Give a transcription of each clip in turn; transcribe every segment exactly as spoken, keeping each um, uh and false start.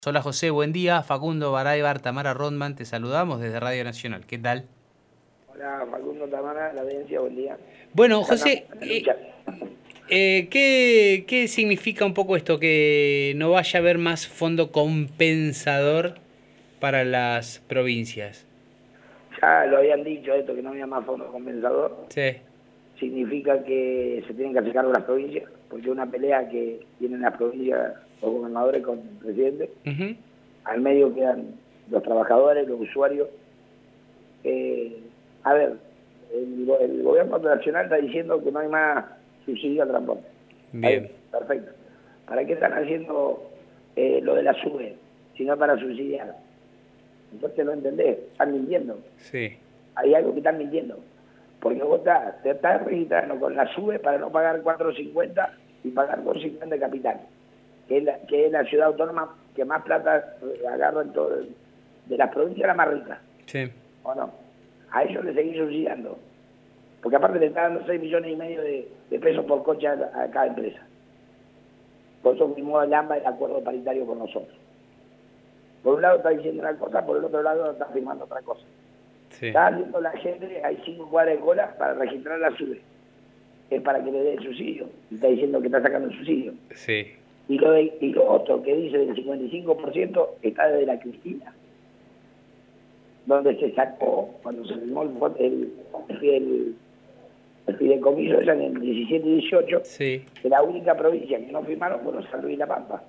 Hola José, buen día. Facundo Baraybar, Tamara Rodman, te saludamos desde Radio Nacional. ¿Qué tal? Hola Facundo, Tamara, la audiencia, buen día. Bueno, Acá andamos José, en la eh, lucha. eh, ¿qué, qué significa un poco esto? Que no vaya a haber más fondo compensador para las provincias. Ya lo habían dicho esto, que no había más fondo compensador. Sí. Significa que se tienen que hacer cargo las provincias, porque es una pelea que tienen las provincias, los gobernadores con el presidente. Uh-huh. Al medio quedan los trabajadores, los usuarios. Eh, a ver, el, el gobierno nacional está diciendo que no hay más subsidio al transporte. Bien. Ahí, perfecto. ¿Para qué están haciendo eh, lo de la SUBE? Si no es para subsidiar. Entonces no entendés, están mintiendo. Sí. Hay algo que están mintiendo. Porque vos estás, te estás registrando con la SUBE para no pagar cuatro cincuenta y pagar dos cincuenta de capital, que es, la, que es la ciudad autónoma que más plata agarra en todo, de las provincias la más rica. Sí. ¿O no? A ellos les seguís subsidiando. Porque aparte le están dando seis millones y medio de, de pesos por coche a, a cada empresa. Por eso firmó el AMBA el acuerdo paritario con nosotros. Por un lado está diciendo una cosa, por el otro lado está firmando otra cosa. Sí. Está haciendo la gente, hay cinco cuadras de cola para registrar la SUBE. Es para que le dé el subsidio. Y está diciendo que está sacando el subsidio. Sí. Y lo, de, y lo otro que dice del cincuenta y cinco por ciento está desde la Cristina, donde se sacó, cuando se firmó el, el, el, el fideicomiso esa en el diecisiete y dieciocho, Sí. que la única provincia que no firmaron fue San Luis y La Pampa.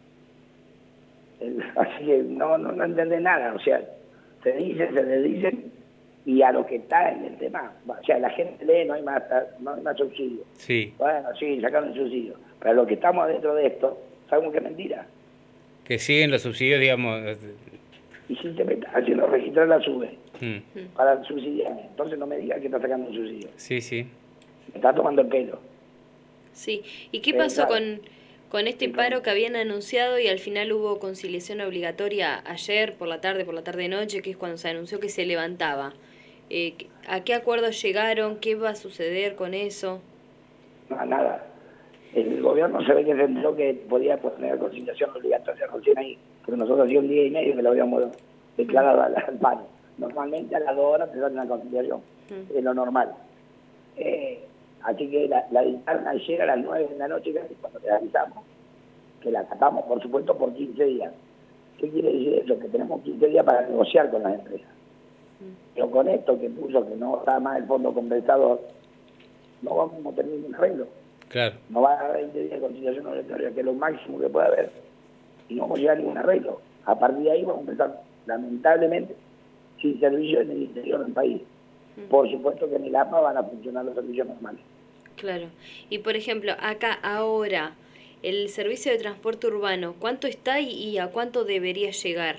El, así que no, no, no entendés nada, o sea, se dicen, se le dicen, y a lo que está en el tema, o sea, la gente lee, no hay más, no hay más subsidio. Sí. Bueno, sí, sacaron el subsidio, pero lo que estamos dentro de esto, sabemos que es mentira. Que siguen los subsidios, digamos. Y si te metes haciendo registrar la SUBE Hmm. para subsidiarme, entonces no me digas que está sacando el subsidio. Sí, sí. Me está tomando el pelo. Sí. ¿Y qué Eh, pasó claro. con, con este Sí, paro claro. que habían anunciado y al final hubo conciliación obligatoria ayer por la tarde, por la tarde-noche, que es cuando se anunció que se levantaba? Eh, ¿A qué acuerdo llegaron? ¿Qué va a suceder con eso? No, nada. El gobierno se ve que se enteró que podía poner conciliación obligatoria recién ahí, porque nosotros hacía un día y medio que lo habíamos declarado al, al paro. Normalmente a las dos horas te dan una conciliación, Mm. es lo normal. Eh, así que la, la dictaron ayer a las nueve de la noche, casi cuando te avisamos, que la acatamos, por supuesto, por quince días. ¿Qué quiere decir eso? Que tenemos quince días para negociar con las empresas. Pero con esto que puso que no está más el fondo compensador, no vamos a tener un arreglo. Claro. No va a haber veinte días de conciliación obligatoria, que es lo máximo que puede haber, y no vamos a llegar a ningún arreglo. A partir de ahí vamos a empezar, lamentablemente, sin servicios en el interior del país. Por supuesto que en el A P A van a funcionar los servicios normales. Claro. Y por ejemplo, acá ahora, el servicio de transporte urbano, ¿cuánto está y, y a cuánto debería llegar?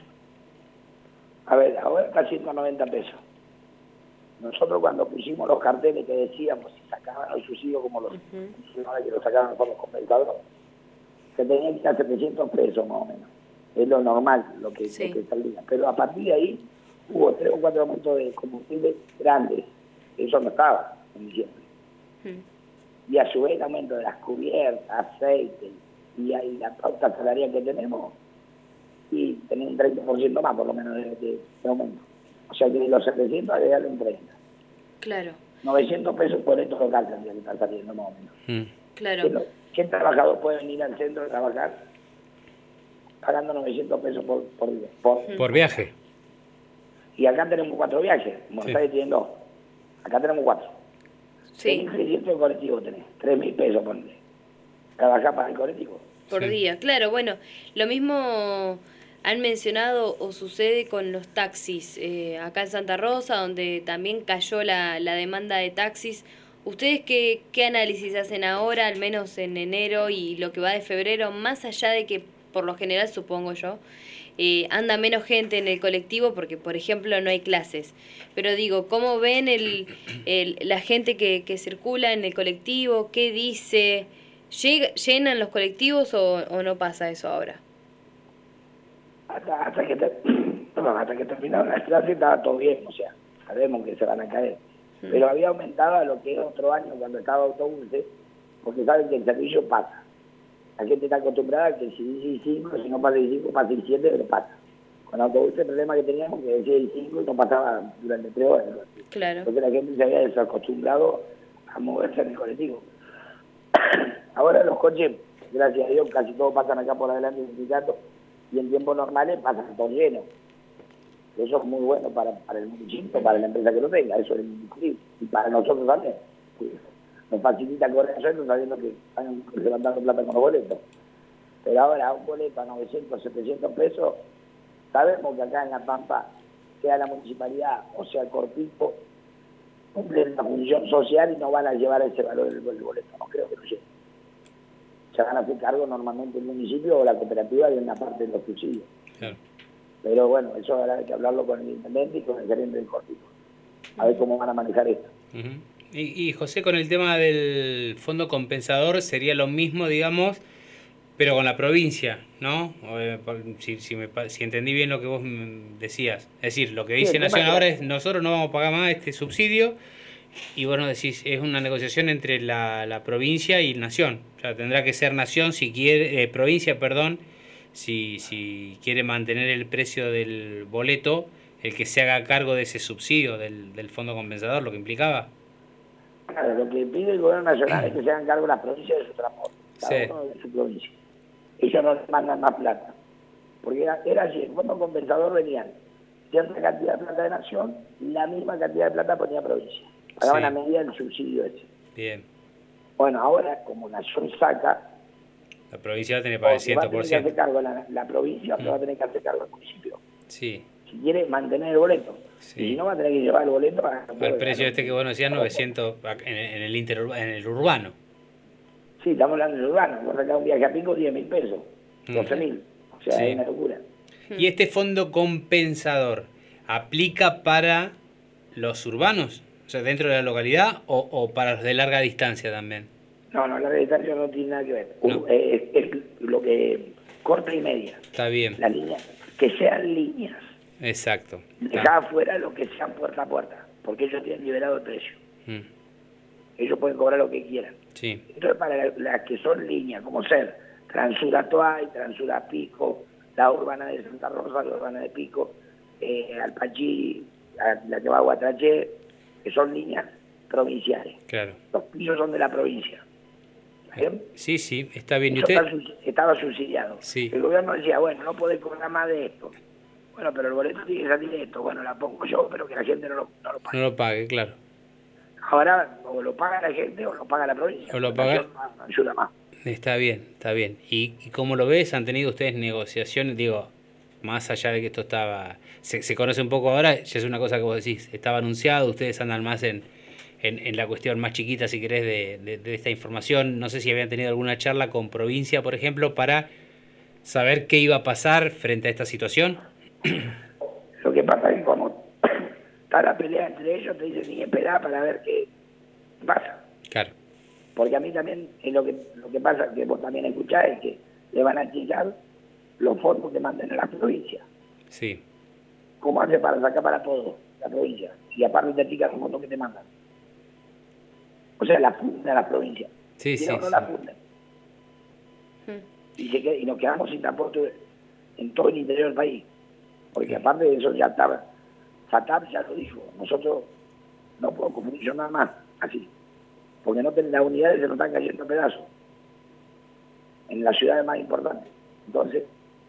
A ver, ahora está a ciento noventa pesos. Nosotros cuando pusimos los carteles que decíamos si sacaban el subsidio como los Uh-huh. ahora que lo sacaban por los compensadores, se tenía que ir a setecientos pesos más o menos. Es lo normal, lo que, Sí. lo que salía. Pero a partir de ahí hubo tres o cuatro aumentos de combustible grandes. Eso no estaba en diciembre. Mm. Y a su vez el aumento de las cubiertas, aceite y ahí la pauta salarial que tenemos, y tenía un treinta por ciento más por lo menos de, de, de aumento. O sea que de los setecientos agregarle un treinta. Claro, novecientos pesos por esto local tendría que estar saliendo más o menos. Hmm. claro. ¿Qué, lo- qué trabajador puede venir al centro a trabajar pagando novecientos pesos por, por día? Por, Por viaje. Y acá tenemos cuatro viajes. Buenos Sí. Aires tienen dos. Acá tenemos cuatro. Sí, tres mil seiscientos de colectivo tenés. tres mil pesos, ponle. Trabajar para el colectivo. por Sí. día. Claro, bueno, lo mismo han mencionado o sucede con los taxis. Eh, acá en Santa Rosa, donde también cayó la, la demanda de taxis. ¿Ustedes qué, qué análisis hacen ahora, al menos en enero y lo que va de febrero, más allá de que, por lo general, supongo yo, eh, anda menos gente en el colectivo porque, por ejemplo, no hay clases? Pero digo, ¿cómo ven el, el, la gente que, que circula en el colectivo? ¿Qué dice? ¿Llega, ¿Llenan los colectivos o, o no pasa eso ahora? Hasta, hasta, que, te, perdón, hasta que terminaron las clases estaba todo bien, o sea, sabemos que se van a caer. Mm. Pero había aumentado a lo que es otro año cuando estaba autobuses, porque saben que el servicio pasa. La gente está acostumbrada a que si dice I cinco, si no pasa I cinco, pasa I siete, pero pasa. Con el autobús el problema que teníamos que decía I cinco y no pasaba durante tres horas. Claro. Porque la gente se había desacostumbrado a moverse en el colectivo. Ahora los coches, gracias a Dios, casi todos pasan acá por adelante del sindicato y en tiempos normales pasan todos llenos. Eso es muy bueno para, para el municipio, para la empresa que lo tenga, eso es increíble. Y para nosotros también. Pues, nos facilita cobrar sueldo sabiendo que están levantando plata con los boletos. Pero ahora un boleto a novecientos, setecientos pesos, sabemos que acá en La Pampa, sea la municipalidad o sea el Corpico, cumplen una función social y no van a llevar ese valor del boleto, no creo que lo lleven. Se van a hacer cargo normalmente el municipio o la cooperativa de una parte de los subsidios. Claro. Pero bueno, eso habrá que hablarlo con el intendente y con el gerente del Corpico, a ver cómo van a manejar esto. Uh-huh. y, y José, con el tema del fondo compensador sería lo mismo, digamos, pero con la provincia, ¿no? Si, si, me, si entendí bien lo que vos decías. Es decir, lo que dice sí, Nación ahora es nosotros no vamos a pagar más este subsidio y bueno, decís, es una negociación entre la, la provincia y Nación. O sea, tendrá que ser Nación si quiere, eh, provincia, perdón, si, si quiere mantener el precio del boleto, el que se haga cargo de ese subsidio del, del fondo compensador, lo que implicaba. Claro, lo que pide el gobierno nacional es que se hagan cargo las provincias de su transporte, cada sí. uno de su provincia. Ellos no les mandan más plata. Porque era, era así, el fondo compensador venían cierta cantidad de plata de Nación y la misma cantidad de plata ponía provincia. Pagaban sí. a medida del subsidio ese. Bien. Bueno, ahora como Nación saca... La provincia va a tener que pagar el cien por ciento. Va a tener que hacer cargo la, la provincia, mm. va a tener que hacer cargo el municipio. Sí. Si quiere mantener el boleto. Sí. Y si no, va a tener que llevar el boleto a... El precio este que vos decías, novecientos en, en, el inter, en el urbano. Sí, estamos hablando del urbano. Vos sacás un viaje a Pico, diez mil pesos. doce mil. O sea, sí. es una locura. ¿Y este fondo compensador aplica para los urbanos? O sea, dentro de la localidad o, o para los de larga distancia también. No, no, larga distancia no tiene nada que ver. No. Es, es lo que corta y media. Está bien. La línea. Que sean líneas. Exacto. Dejá afuera lo que sean puerta a puerta. Porque ellos tienen liberado el precio. Mm. Ellos pueden cobrar lo que quieran. Sí. Entonces, para las la que son líneas, como ser Transura Toay, Transura Pico, la urbana de Santa Rosa, la urbana de Pico, eh, Alpachí, la, la que va a Guatraché, que son líneas provinciales. Claro. Los pisos son de la provincia. ¿Bien? Sí, sí, está bien. Eso ¿Y usted? está, estaba subsidiado. Sí. El gobierno decía, bueno, no podés cobrar más de esto. Bueno, pero el boleto tiene que salir de esto. Bueno, la pongo yo, pero que la gente no lo, no lo pague. No lo pague, claro. Ahora, o lo paga la gente o lo paga la provincia. O lo paga... No ayuda más. Está bien, está bien. ¿Y, y cómo lo ves? ¿Han tenido ustedes negociaciones? Digo, más allá de que esto estaba... Se, se conoce un poco ahora, ya es una cosa que vos decís, estaba anunciado, ustedes andan más en, en, en la cuestión más chiquita, si querés, de, de, de esta información. No sé si habían tenido alguna charla con provincia, por ejemplo, para saber qué iba a pasar frente a esta situación. Lo que pasa es que como está la pelea entre ellos, te dicen, ni esperar para ver qué pasa. Claro. Porque a mí también es lo que lo que pasa, que vos también escuchás, es que le van a achicar los fondos que mandan a la provincia. Sí. ¿Cómo hace para sacar para todo la provincia? Y aparte te achican los fondos que te mandan. O sea, la funda a la provincia. Sí, si sí, no, no sí. la fundan. Hmm. Y, se queda, y nos quedamos sin transporte en todo el interior del país. Porque aparte de eso ya estaba, FATAP ya lo dijo, nosotros no podemos funcionar más así. Porque no ten, las unidades se nos están cayendo a pedazos en las ciudades más importantes. Entonces...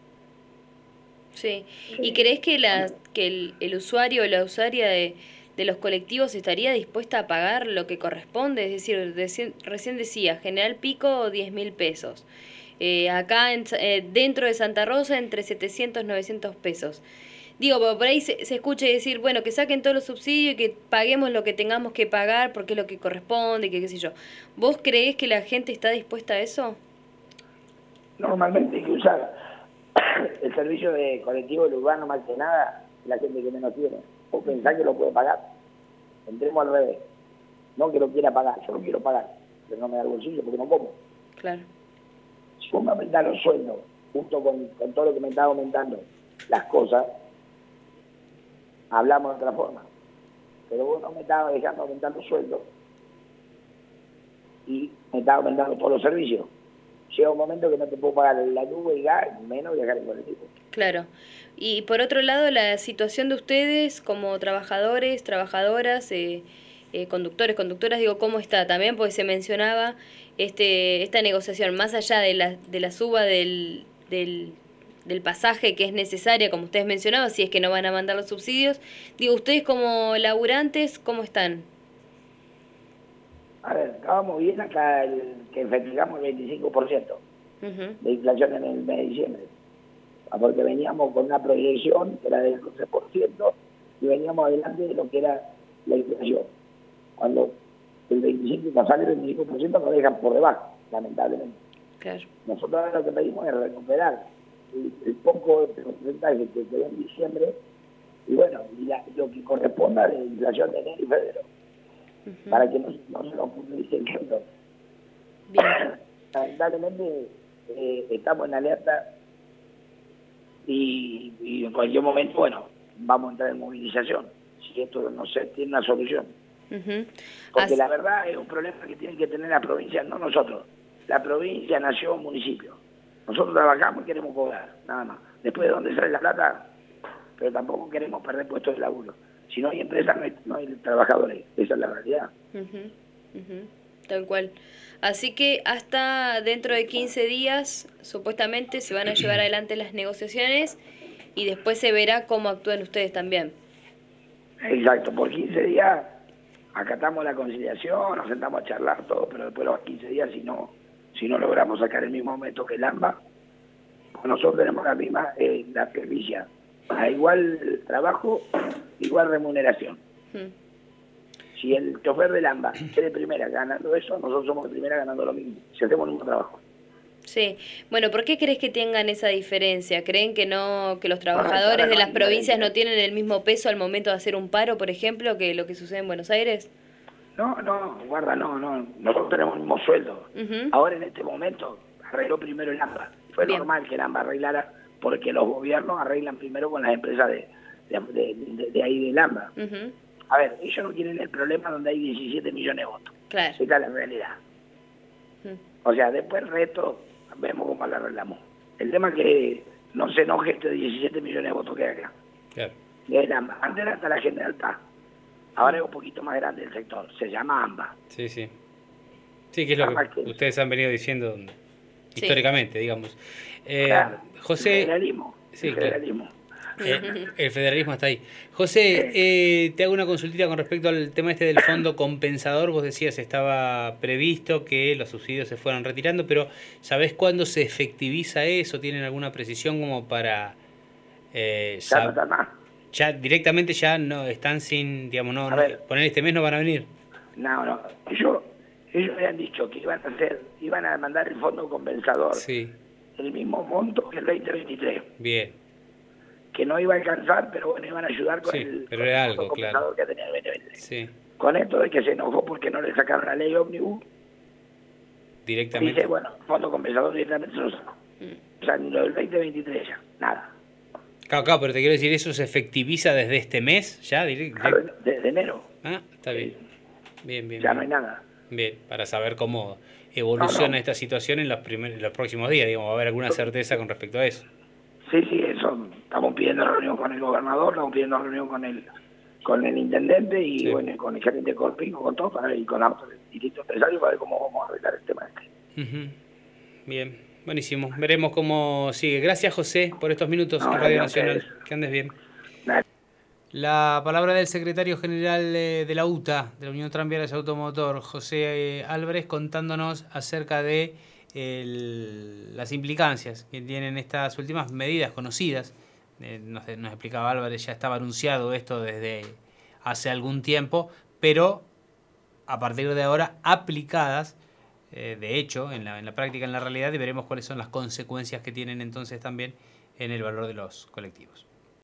Sí. ¿Y crees que, la, que el, el usuario o la usuaria de, de los colectivos estaría dispuesta a pagar lo que corresponde? Es decir, recién, recién decía, General Pico, diez mil pesos. Eh, acá en, eh, dentro de Santa Rosa, entre setecientos, novecientos pesos. Digo, por ahí se, se escucha decir, bueno, que saquen todos los subsidios y que paguemos lo que tengamos que pagar porque es lo que corresponde, que qué sé yo. ¿Vos creés que la gente está dispuesta a eso? Normalmente hay que usar el servicio de colectivo del urbano más que nada, la gente que menos tiene. O pensar que lo puede pagar. Entremos al revés. No que lo quiera pagar, yo lo quiero pagar, pero no me da el bolsillo porque no como. Claro. Si vos me aumentás los sueldos, junto con, con todo lo que me está aumentando las cosas, hablamos de otra forma. Pero vos no me estabas dejando aumentar los sueldos y me estabas aumentando todos los servicios. llega un momento que no te puedo pagar la luz y gas, menos viajar en colectivo. Claro. Y por otro lado, la situación de ustedes como trabajadores, trabajadoras, eh, eh, conductores, conductoras, digo, ¿cómo está? También porque se mencionaba este esta negociación, más allá de la, de la suba del, del, del pasaje que es necesaria, como ustedes mencionaban, si es que no van a mandar los subsidios. Digo, ustedes como laburantes, ¿cómo están? A ver, estábamos bien hasta el, que festejamos el veinticinco por ciento uh-huh. de inflación en el mes de diciembre. Porque veníamos con una proyección que era del doce por ciento y veníamos adelante de lo que era la inflación. Cuando el veinticinco por ciento pasar el veinticinco por ciento nos dejan por debajo, lamentablemente. Claro. Nosotros ahora lo que pedimos es recuperar el, el poco porcentaje que quedó en diciembre y bueno, y la, lo que corresponda de inflación de enero y febrero, uh-huh. para que no, no se nos publique el ejemplo. Lamentablemente eh, estamos en alerta y, y en cualquier momento, bueno, vamos a entrar en movilización si esto no se tiene una solución. Uh-huh. Porque Así... la verdad es un problema que tienen que tener la provincia, no nosotros. La provincia, nación, municipio. Nosotros trabajamos y queremos cobrar, nada más. Después de dónde sale la plata, pero tampoco queremos perder puestos de laburo. Si no hay empresas, no hay, no hay trabajadores. Esa es la realidad. Uh-huh. Uh-huh. Tal cual. Así que hasta dentro de quince días, supuestamente, se van a llevar adelante las negociaciones y después se verá cómo actúan ustedes también. Exacto, por quince días acatamos la conciliación, nos sentamos a charlar todo, pero después de los quince días, si no si no logramos sacar el mismo aumento que el AMBA, pues nosotros tenemos la misma eh, la servicia. A igual trabajo, igual remuneración. Hmm. Si el chofer del AMBA es de primera ganando eso, nosotros somos de primera ganando lo mismo, si hacemos el mismo trabajo. Sí, bueno, ¿por qué crees que tengan esa diferencia? ¿Creen que no que los trabajadores de las provincias no tienen el mismo peso al momento de hacer un paro, por ejemplo, que lo que sucede en Buenos Aires? No, no, guarda, no, no, nosotros tenemos el mismo sueldo. Uh-huh. Ahora en este momento arregló primero el AMBA. Fue Bien. normal que el AMBA arreglara porque los gobiernos arreglan primero con las empresas de, de, de, de, de ahí del AMBA. Uh-huh. A ver, ellos no tienen el problema donde hay diecisiete millones de votos. Claro. Esa es la realidad. Uh-huh. O sea, después el resto vemos cómo lo arreglamos. El tema es que no se enoje este diecisiete millones de votos que hay acá. Claro. El AMBA. Antes era hasta la General Paz. Ahora es un poquito más grande el sector. Se llama AMBA. Sí, sí. Sí, que es lo que, que ustedes han venido diciendo sí. históricamente, digamos. Eh, claro. José... El federalismo. Sí, el federalismo. Claro. Eh, el federalismo está ahí. José, eh, te hago una consultita con respecto al tema este del fondo compensador. Vos decías estaba previsto que los subsidios se fueran retirando, pero ¿sabés cuándo se efectiviza eso? ¿Tienen alguna precisión como para... Eh, ya no está más. Ya directamente ya no están sin, digamos, no, no poner este mes no van a venir. No, no. Ellos, ellos me han dicho que iban a hacer, iban a mandar el fondo compensador. Sí. El mismo monto que el veinte veintitrés. Bien. Que no iba a alcanzar, pero bueno, iban a ayudar con sí, el, pero con era el algo, fondo claro. compensador que tenía el veinte veintitrés. Sí. Con esto de que se enojó porque no le sacaron la ley ómnibus. Directamente. Dice, bueno, fondo compensador directamente se lo sacó. Mm. O sea, lo del veinte veintitrés ya, nada. Claro, claro, pero te quiero decir, ¿eso se efectiviza desde este mes ya? Direct, claro, desde enero. Ah, está bien. Bien, bien. Ya bien. no hay nada. Bien, para saber cómo evoluciona no, no. esta situación en los, primer, en los próximos días, digamos, va a haber alguna certeza con respecto a eso. Sí, sí, eso. Estamos pidiendo reunión con el gobernador, estamos pidiendo reunión con el con el intendente y sí. bueno, con el gerente de Corpico, con todo, para, y con el distrito empresario para ver cómo vamos a arreglar el tema este. Uh-huh. Bien, buenísimo. Veremos cómo sigue. Gracias, José, por estos minutos no, en Radio Nacional. Que, que andes bien. No. La palabra del secretario general de la U T A, de la Unión Tranviarias Automotor, José Álvarez, contándonos acerca de el, las implicancias que tienen estas últimas medidas conocidas. Eh, nos, nos explicaba Álvarez, ya estaba anunciado esto desde hace algún tiempo, pero a partir de ahora aplicadas, eh, de hecho, en la, en la práctica, en la realidad, y veremos cuáles son las consecuencias que tienen entonces también en el valor de los colectivos.